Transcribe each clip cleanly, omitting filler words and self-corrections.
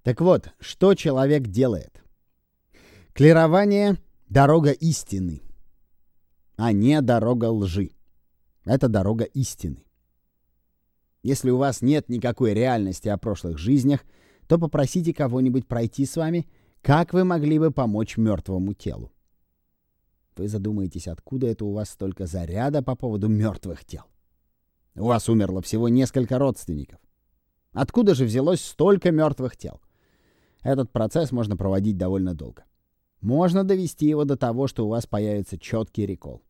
Так вот, что человек делает? Клирование — дорога истины, а не дорога лжи. Это дорога истины. Если у вас нет никакой реальности о прошлых жизнях, то попросите кого-нибудь пройти с вами, как вы могли бы помочь мертвому телу. Вы задумаетесь, откуда это у вас столько заряда по поводу мертвых тел? У вас умерло всего несколько родственников. Откуда же взялось столько мертвых тел? Этот процесс можно проводить довольно долго. Можно довести его до того, что у вас появится четкий рекол.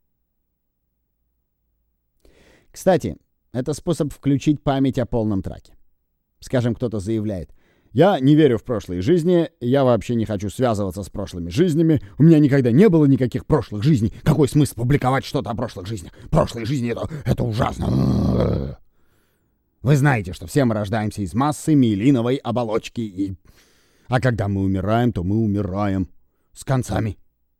Кстати, это способ включить память о полном траке. Скажем, кто-то заявляет: «Я не верю в прошлые жизни, я вообще не хочу связываться с прошлыми жизнями, у меня никогда не было никаких прошлых жизней. Какой смысл публиковать что-то о прошлых жизнях? Прошлые жизни — это ужасно». Вы знаете, что все мы рождаемся из массы миелиновой оболочки, а когда мы умираем, то мы умираем с концами.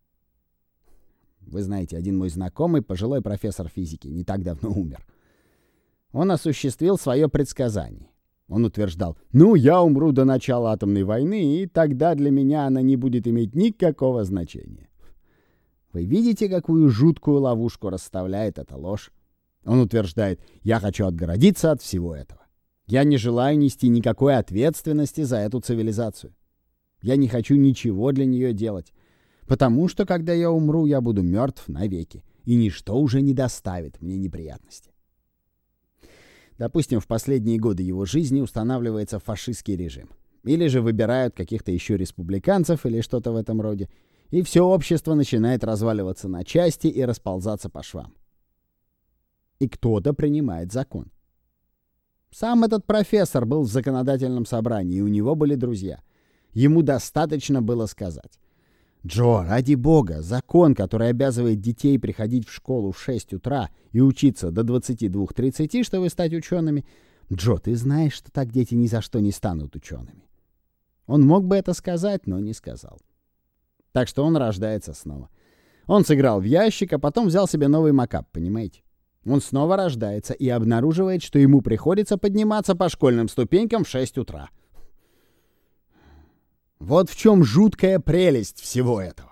Вы знаете, один мой знакомый, пожилой профессор физики, не так давно умер. Он осуществил свое предсказание. Он утверждал: я умру до начала атомной войны, и тогда для меня она не будет иметь никакого значения. Вы видите, какую жуткую ловушку расставляет эта ложь? Он утверждает: я хочу отгородиться от всего этого. Я не желаю нести никакой ответственности за эту цивилизацию. Я не хочу ничего для нее делать, потому что, когда я умру, я буду мертв навеки, и ничто уже не доставит мне неприятности. Допустим, в последние годы его жизни устанавливается фашистский режим. Или же выбирают каких-то еще республиканцев или что-то в этом роде. И все общество начинает разваливаться на части и расползаться по швам. И кто-то принимает закон. Сам этот профессор был в законодательном собрании, и у него были друзья. Ему достаточно было сказать: «Джо, ради бога, закон, который обязывает детей приходить в школу в 6 утра и учиться до 22:30, чтобы стать учеными. Джо, ты знаешь, что так дети ни за что не станут учеными». Он мог бы это сказать, но не сказал. Так что он рождается снова. Он сыграл в ящик, а потом взял себе новый макап, понимаете? Он снова рождается и обнаруживает, что ему приходится подниматься по школьным ступенькам в 6 утра. Вот в чем жуткая прелесть всего этого.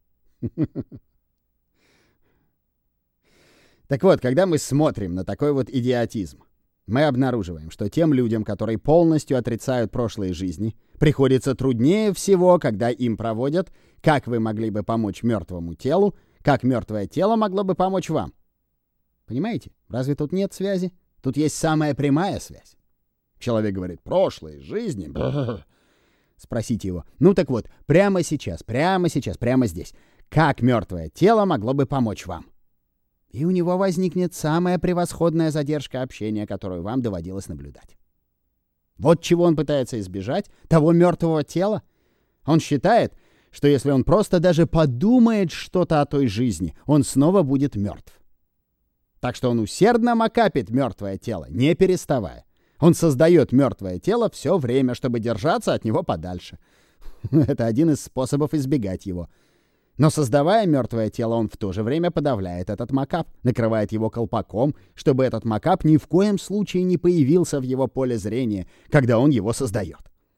Так вот, когда мы смотрим на такой вот идиотизм, мы обнаруживаем, что тем людям, которые полностью отрицают прошлые жизни, приходится труднее всего, когда им проводят, как вы могли бы помочь мертвому телу, как мертвое тело могло бы помочь вам. Понимаете? Разве тут нет связи? Тут есть самая прямая связь. Человек говорит: прошлые жизни... Спросите его: так вот, прямо сейчас, прямо здесь, как мертвое тело могло бы помочь вам? И у него возникнет самая превосходная задержка общения, которую вам доводилось наблюдать. Вот чего он пытается избежать, того мертвого тела. Он считает, что если он просто даже подумает что-то о той жизни, он снова будет мертв. Так что он усердно макапит мертвое тело, не переставая. Он создает мертвое тело все время, чтобы держаться от него подальше. Это один из способов избегать его. Но создавая мертвое тело, он в то же время подавляет этот макап, накрывает его колпаком, чтобы этот макап ни в коем случае не появился в его поле зрения, когда он его создает.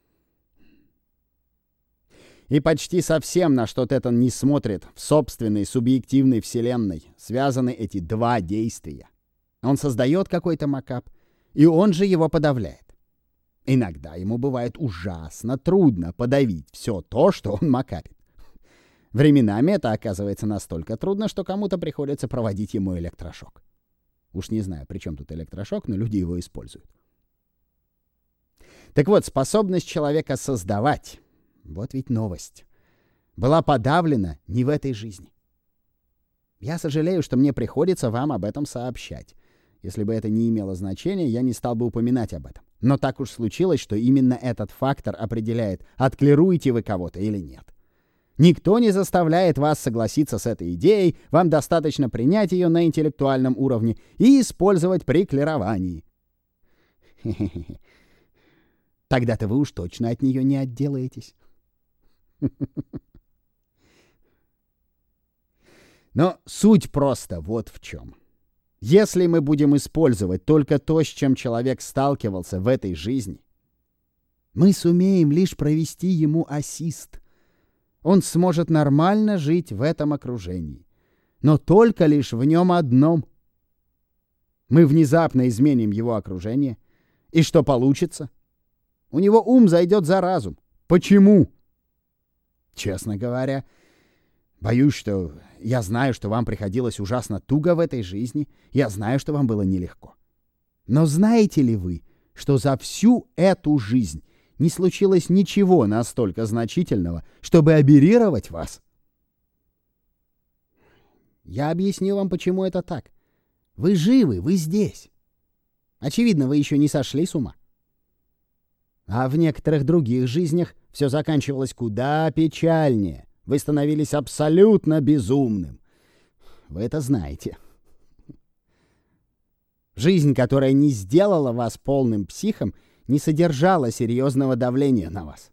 И почти со всем, на что Теттон не смотрит, в собственной субъективной вселенной связаны эти два действия. Он создает какой-то макап, и он же его подавляет. Иногда ему бывает ужасно трудно подавить все то, что он макапит. Временами это оказывается настолько трудно, что кому-то приходится проводить ему электрошок. Уж не знаю, при чем тут электрошок, но люди его используют. Так вот, способность человека создавать, вот ведь новость, была подавлена не в этой жизни. Я сожалею, что мне приходится вам об этом сообщать. Если бы это не имело значения, я не стал бы упоминать об этом. Но так уж случилось, что именно этот фактор определяет, отклируете вы кого-то или нет. Никто не заставляет вас согласиться с этой идеей, вам достаточно принять ее на интеллектуальном уровне и использовать при клировании. Тогда-то вы уж точно от нее не отделаетесь. Но суть просто вот в чем. Если мы будем использовать только то, с чем человек сталкивался в этой жизни, Мы сумеем лишь провести ему ассист. Он сможет нормально жить в этом окружении, но только лишь в нем одном. Мы внезапно изменим его окружение, и что получится? У него ум зайдет за разум. Почему? Честно говоря, боюсь, что я знаю, что вам приходилось ужасно туго в этой жизни. Я знаю, что вам было нелегко. Но знаете ли вы, что за всю эту жизнь не случилось ничего настолько значительного, чтобы оперировать вас? Я объясню вам, почему это так. Вы живы, вы здесь. Очевидно, вы еще не сошли с ума. А в некоторых других жизнях все заканчивалось куда печальнее. Вы становились абсолютно безумным. Вы это знаете. Жизнь, которая не сделала вас полным психом, не содержала серьезного давления на вас.